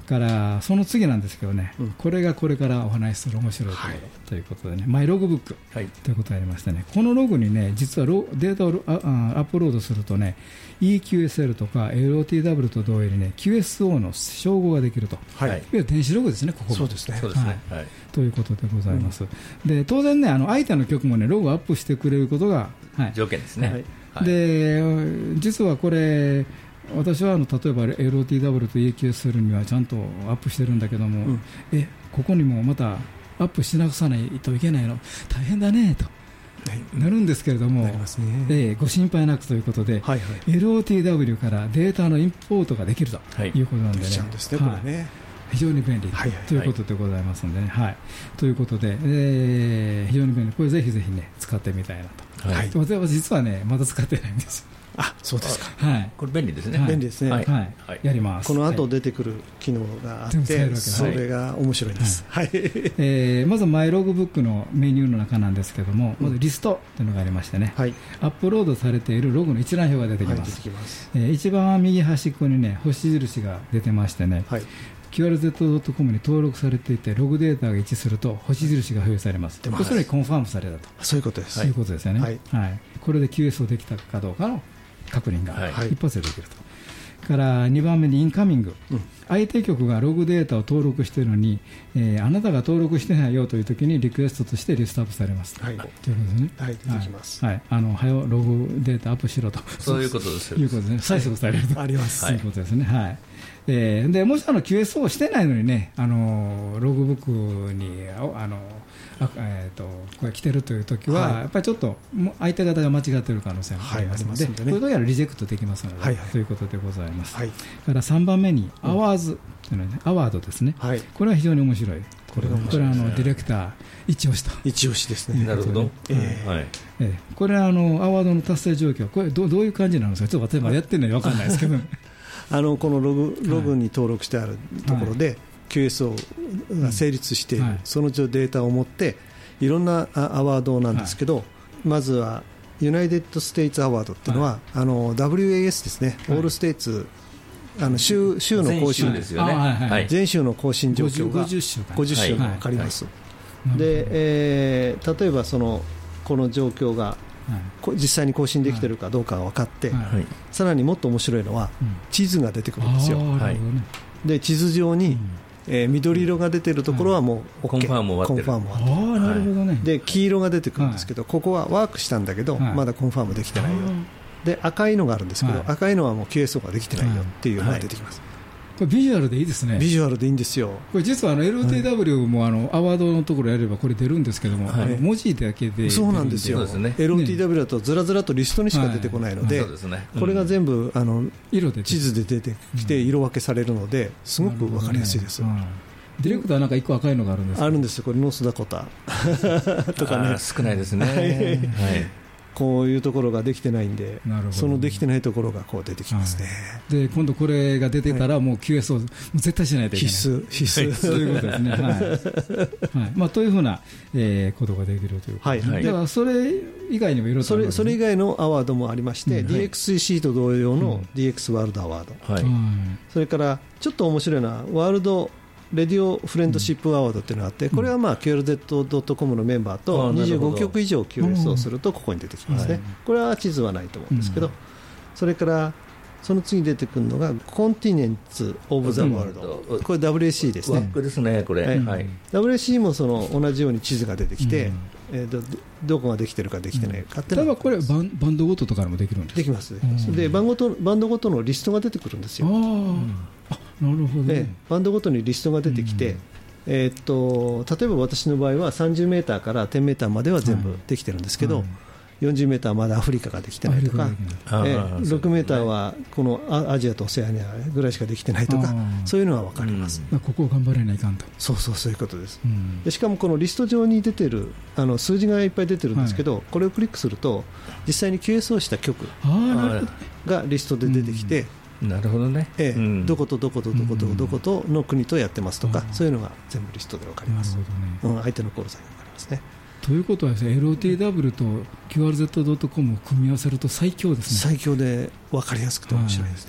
からその次なんですけどね、うん、これがこれからお話しする面白いところ、はい、ということでね、マイログブック、はい、ということがありましてね、このログにね、実はロデータをアップロードするとね、イーキューエスエル とか エルオーティーダブリュー と同様にね、キューエスオー の照合ができると、はい、いわゆる電子ログですね、ここも。 そうですね、 はいはい、ということでございます。うん、で当然ね、あの相手の曲もね、ログをアップしてくれることが、はい、 条件ですね。はいはい、で実はこれ私はあの例えば エルオーティーダブリュー と イーキューエスエル にはちゃんとアップしてるんだけども、うん、えここにもまたアップしなくさないといけないの大変だねと、はい、なるんですけれども、ねえー、ご心配なくということで、はいはい、エルオーティーダブリュー からデータのインポートができるということなんでね、非常に便利ということでございますので、ねはい、ということで、えー、非常に便利、これぜひぜひね使ってみたいなと、はい、私実はねまだ使ってないんです。 あ、そうですか。 はい、 これ便利ですね。 はい、便利ですね。 はい、はい、やります。 この後出てくる機能があって、はい、それが面白いです。はい。はい、 えー、まずマイログブックのメニューの中なんですけども、まずリストというのがありましてね、はい、アップロードされているログの一覧表が出てきます。はい、出てきます。えー、一番右端っこにね星印が出てましてね。はい、キューアールゼットドットコム に登録されていてログデータが一致すると星印が表示されます。それにコンファームされたと、 そういうことです。 そういうことですよね。はいはい、これで キューエス をできたかどうかの確認が一発でできると、はい、からにばんめにインカミング、うん、相手局がログデータを登録しているのに、えー、あなたが登録してないよというときにリクエストとしてリストアップされます、はい、ということですね。 はい、出てきます。 はい、あのはよログデータアップしろと、 そういうことですよ。 いうことですね。催促されると、 あります。 そういうことですね。はい。えー、でもしあの キューエスオー してないのにね、あのログブックにあのあ、えー、とこれ来てるというときは、はい、やっぱりちょっと相手方が間違っている可能性がありますので、はい、こういうときはリジェクトできますので、はいはい、ということでございます。はい、からさんばんめにアワーズというのは、ね、アワードですね、はい、これは非常に面白い。これはこれはあのディレクター一押しと一押しですね。 なるほど。 えーはいえー、これはあのアワードの達成状況、これ ど, どういう感じなんですか。ちょっと私まだやってるのに分からないですけどあのこのログ、ログに登録してあるところで、はい、キューエスオー が成立している、はい、そのデータを持っていろんなアワードなんですけど、はい、まずはユナイテッド・ステイツ・アワードっていうのは、はい、あの ダブリューエーエス ですね、はい、オールステイツあの 州, 州の更新ですよね、はい、全州の更新状況がごじゅっしゅうが分かります、はいはい、でえー、例えばそのこの状況が実際に更新できているかどうかが分かって、はい、さらにもっと面白いのは、うん、地図が出てくるんですよ、はい、で地図上に、うんえー、緑色が出ているところはもう OK、 コンファーム終わってる。 ああ、なるほどね。 で黄色が出てくるんですけど、はい、ここはワークしたんだけど、はい、まだコンファームできてないよ。で赤いのがあるんですけど、はい、赤いのはもう キューエスオー ができてないよっていうのが出てきます、はいはい、 これビジュアルでいいですね。 ビジュアルでいいんですよ。 これ実はあの エルオーティーダブリュー もあのアワードのところやればこれ出るんですけども、はい、あの文字だけでそうなんですよ。 そうですね、 エルオーティーダブリュー だとずらずらとリストにしか出てこないので、はいはい、これが全部あの色で地図で出てきて色分けされるのですごく分かりやすいです、ねはい、 ディレクターなんかいっこ赤いのがあるんですか。 あるんですよ。これノースダコタとかね、 少ないですね、はいはいこういうところができてないんで、そのできてないところがこう出てきますね、 はい、で今度これが出てたらもう キューエスオー もう絶対しないといけない。 必須必須そういうことですね、はいはいまあ、というふうな、えー、ことができるということですね、はい、だからそれ以外にもいろいろとあるんですね。 それ、それ以外のアワードもありまして、うん、ディーエックスシー と同様の ディーエックス ワールドアワード、はい、それからちょっと面白いのはワールドレディオフレンドシップアワードっていうのがあって、これはまあ キューアールゼットドットコム のメンバーとにじゅうごきょく以上 キューエス をするとここに出てきますね。これは地図はないと思うんですけど、それからその次に出てくるのがコンティネンツ・オブ・ザ・ワールド、これ ダブリューエーシー ですね。 ワックですねこれ、はい、 ダブリューエーシー もその同じように地図が出てきて、えー、ど, どこができてるかできてないかっていうのは、 例えばこれバ ン, バンドごととかでもできるんですか。 できます。でバンごとバンドごとのリストが出てくるんですよ。 ああなるほど、ね、 バンドごとにリストが出てきて、うんえー、っと例えば私の場合はさんじゅうメーターからじゅうメーターまでは全部できてるんですけど、はいよんじゅうメーターまでアフリカができてないとか、えー、ろくメーターはこのアジアとオセアニアぐらいしかできてないとか、そういうのは分かります、 うん、ここを頑張れないかんと。 そうそうそういうことです、うん、でしかもこのリスト上に出てるあの数字がいっぱい出てるんですけど、はい、これをクリックすると実際に キューエス をした曲がリストで出てきて、 うん、なるほどね、 ええうん、どことどことどことどことの国とやってますとか、うん、そういうのが全部リストで分かります、ねうん、相手のコールサインが分かりますね。 ということはですね、エルオーティーダブリュー と キューアールゼットドットコム を組み合わせると最強ですね。 最強で分かりやすくて面白いですね、は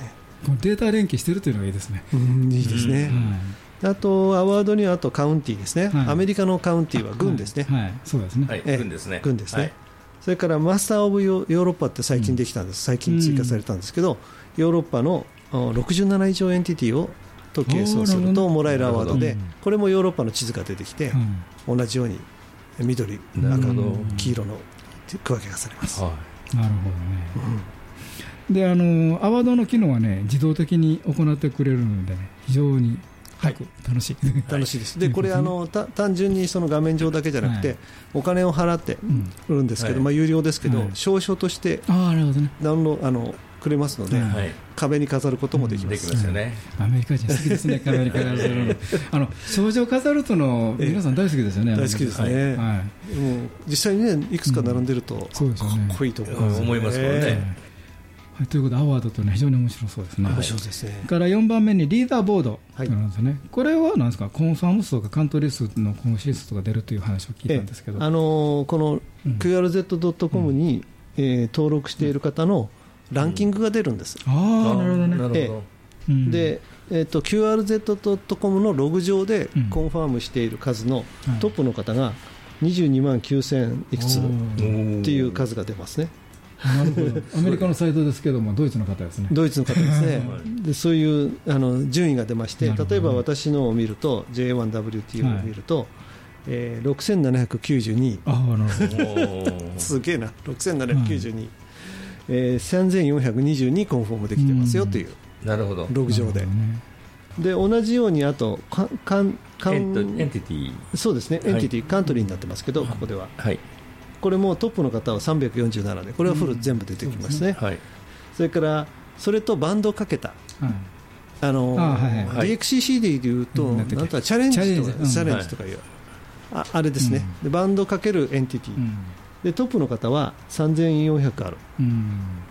データ連携してるというのがいいですね。 うん、いいですね、うん、あとアワードにはあとカウンティですね、はい、アメリカのカウンティは軍ですね、 はいはい、そうですね、 はい、軍ですね、 軍ですね、 はい、 それからマスター・オブ・ヨーロッパって最近できたんです、最近追加されたんですけど、ヨーロッパのろくじゅうなな以上エンティティをと計算するともらえるアワードで、これもヨーロッパの地図が出てきて、同じように緑、赤、黄色の区分けがされます。 なるほどね、うん、であのアワードの機能はね自動的に行ってくれるので、ね、非常に楽しい、はい、 楽しいです。でこれあのた単純にその画面上だけじゃなくて、はい、お金を払って売るんですけど、うんまあ、有料ですけど、はい、証書としてダウンロードあのくれますので、はい、壁に飾ることもできます。 できますよね。 アメリカ人好きですね、壁に飾るの。あの賞状を飾るとの皆さん大好きですよね。 大好きですね。はいはい、もう実際にねいくつか並んでると、うん、かっこいいと思います、ね、 思いますからね。 はい、ということでアワードと、ね、非常に面白そうですね。 面白いですね。 からよんばんめにリーダーボードなんですよね、はい、これは何ですか、コンファーム数とかカントリー数のコンシー数とか出るという話を聞いたんですけど、 あのー、この キューアールゼットドットコム に、うんえー、登録している方のランキングが出るんです、 うん、ああなるほどね、 えー、で、えー、と キューアールゼットドットコム のログ上でコンファームしている数のトップの方がにじゅうにまんきゅうせんいくつっていう数が出ますね。 なるほど。アメリカのサイトですけどもドイツの方ですね。 ドイツの方ですね。でそういうあの順位が出まして、例えば私のを見ると ジェイエーワンダブリューティー を見ると、はいえー、ろくせんななひゃくきゅうじゅうにあなるほどすげえなろくせんななひゃくきゅうじゅうに、はいえー、さんぜんよんひゃくにじゅうにコンフォームできてますよというログ上で、ね、で同じようにあとかかんかんエンティティそうですねエンティティ、はい、カントリーになってますけどここでは、 はいこれもトップの方はさんびゃくよんじゅうななでこれはフル全部出てきますね、うん そ, すねはい、それからそれとバンドをかけた、はいあのあはいはい、ディーエックスシーシー でいうと、うん、なんとかチャレンジとか、うん、チャレンジとかいう、はい、あ, あれですね、うん、でバンドかけるエンティティ、うん、でトップの方はさんぜんよんひゃくある、うん、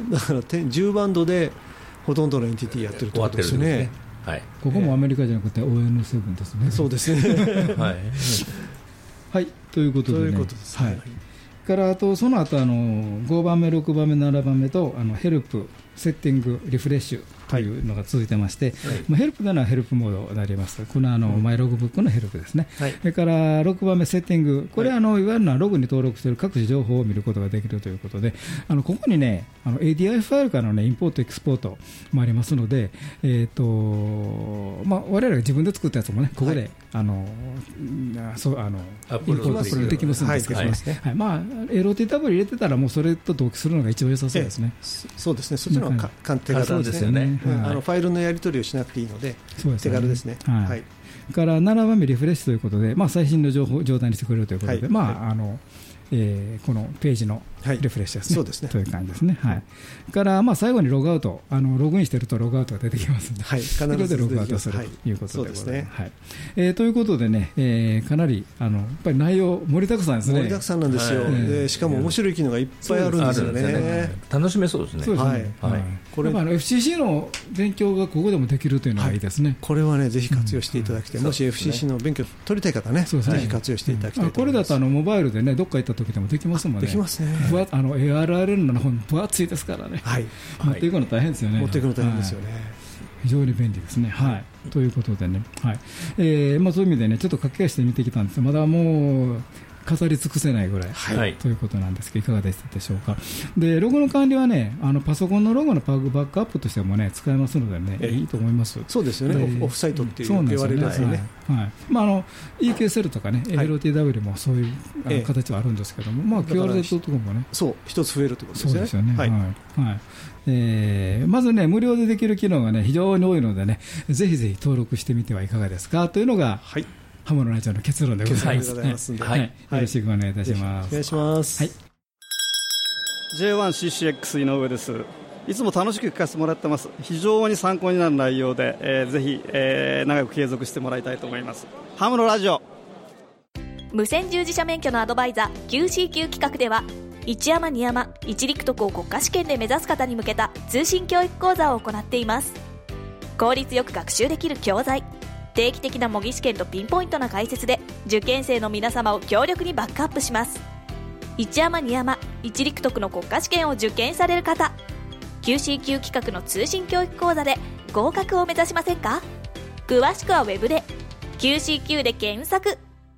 だからじゅうバンドでほとんどのエンティティやってるってことですよね。 はい、 ここもアメリカじゃなくて オーエヌセブン ですね。 そうですねはい、はい、ということで、ね、 そういうことです、はいからあとその後あのごばんめ、ろくばんめ、ななばんめとあのヘルプ、セッティング、リフレッシュというのが続いてまして、はいまあ、ヘルプというのはヘルプモードになります。このあの、うん、マイログブックのヘルプですね、はい、それからろくばんめ、セッティング、これはあのいわゆるのはログに登録している各種情報を見ることができるということで、あのここにねあの エーディーアイ ファイルからの、ね、インポート、エクスポートもありますので、えーとまあ、我々が自分で作ったやつもねここで、はい、あのそうあのアップロードできますんですけど、はいはいはいまあ、エルオーティーダブリュー 入れてたらもうそれと同期するのが一番良さそうですね。 ええ、そうですね、そっちの方が簡単ですよね。うん、あのファイルのやり取りをしなくていいので、そうですね、手軽ですね。はいはい、 からななばんめリフレッシュということで、まあ、最新の情報状態にしてくれるということで、はいまあはいあのえー、このページのリフレッシュですね、はい、そうですねという感じですね。はい、からまあ最後にログアウト、あのログインしているとログアウトが出てきますので、はい、必ずログアウトするということでございます。はいえー、ということでね、えー、かなりあのやっぱり内容盛りだくさんですね。 盛りだくさんなんですよ、はいでしかも面白い機能がいっぱいあるんですよね。ね楽しめそうですね。 そうですね、はいはい、これやっぱあの エフシーシー の勉強がここでもできるというのがいいですね。はい、 これはねぜひ活用していただきたい、うん、もし エフシーシー の勉強取りたい方ね、そうですね、ぜひ活用していただきたいと思います。 これだとあのモバイルでねどっか行った時でもできますもんね。 できますね。 あの エーアールアールエル の本分厚いですからね、はい、持っていくの大変ですよね。 持っていくの大変ですよね、はい、 非常に便利ですね。はいはい、ということでね、はいえーまあ、そういう意味でねちょっと駆け足して見てきたんですが、まだもう飾り尽くせないぐらい、はい、ということなんですけどいかがでしたでしょうか。でロゴの管理はねあのパソコンのロゴのバックアップとしてもね使えますのでね、えー、いいと思います。 そうですよね、オフサイトって言われるやつね。 イーケーセル とかね、はい、エルオーティーダブリュー もそういうあの形はあるんですけども、まあ、キューアールゼット とかもねそう一つ増えるということですね。 そうですよね、はいはいはいえー、まずね無料でできる機能がね非常に多いのでねぜひぜひ登録してみてはいかがですかというのが、はいハモのラジオの結論でございます。はい、よろしくお願いいたします。 お願いします。はい、 ジェイワンシーシーエックス 井上です。いつも楽しく聞かせてもらってます。非常に参考になる内容で、えー、ぜひ、えー、長く継続してもらいたいと思います。ハモのラジオ無線従事者免許のアドバイザー キューシーキュー 企画では一山二山一陸徳を国家試験で目指す方に向けた通信教育講座を行っています。効率よく学習できる教材、定期的な模擬試験とピンポイントな解説で受験生の皆様を強力にバックアップします。一山二山一陸徳の国家試験を受験される方、 キューシーキュー 企画の通信教育講座で合格を目指しませんか？詳しくはウェブで キューシーキュー で検索。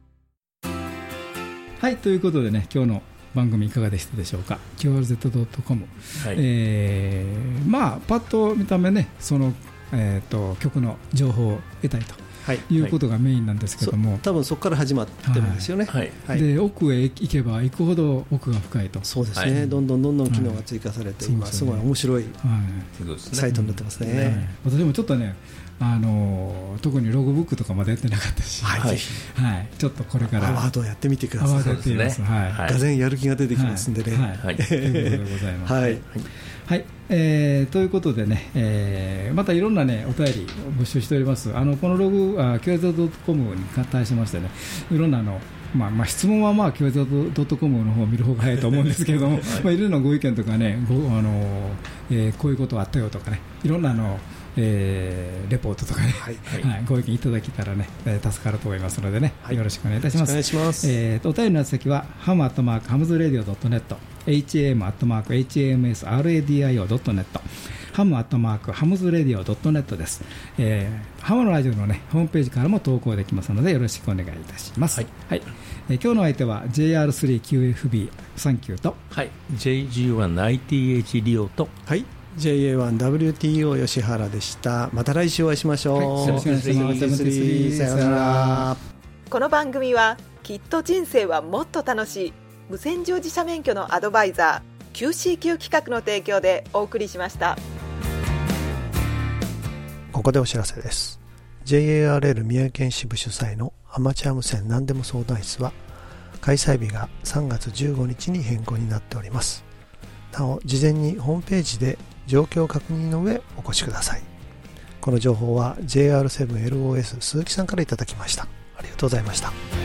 はい、ということでね、今日の番組いかがでしたでしょうか。 キューアールゼットドットコム、はい、えー、まあパッと見た目ね、その、えー、と曲の情報を得たいということがメインなんですけども、はい、 多分そこから始まってるんですよね、はいはい、で奥へ行けば行くほど奥が深いと。 そうですね、はい、どんどんどんどん機能が追加されて、はい、今すごい面白いサイトになってますね、はいはい、 私もちょっとね、あのー、特にログブックとかまでやってなかったし、はいはい、ちょっとこれからアワードをやってみてください。アワードやってみます、はいはい、がぜんやる気が出てきますんでね、はいはい、ということでございます、はいはい、えー、ということでね、えー、またいろんな、ね、お便りを募集しております。あのこのログ キューアールゼットドットコムに対しましてね、いろんなあのまあ、まあ質問は、まあ、キューアールゼットドットコムの方を見る方が早いと思うんですけれども、はい、まあ、いろんなご意見とかね、ごあの、えー、こういうことあったよとかね、いろんなあの、えー、レポートとかね、はいはいはい、ご意見いただけたらね、えー、助かると思いますのでね、はい、よろしくお願いいたします。 お願いします。 えー、お便りの先はハムアットマークハムズラディオドットネット、エイチエーエムアットマークエイチエーエムエスアールエーディーアイオードットネット、ハムアットマークハムズラディオドットネットです。えー、ハムのラジオの、ね、ホームページからも投稿できますのでよろしくお願いいたします。はい、はい、えー、今日の相手は ジェイアールスリーキューエフビー サンキューと、 はい、ジェイジーワンアイティーエイチ リオと、 はい、ジェイエーワンダブリューティーオー 吉原でした。また来週お会いしましょう。 はい、よろしくお願いします。 さようなら。 この番組はきっと人生はもっと楽しい無線乗自社免許のアドバイザー キューシーキュー 企画の提供でお送りしました。 ここでお知らせです。 ジェイエーアールエル 宮城県支部主催のアマチュア無線何でも相談室は開催日がさんがつじゅうごにちに変更になっております。なお事前にホームページで状況確認の上お越しください。この情報は ジェイアールセブンエルオーエス 鈴木さんからいただきました。ありがとうございました。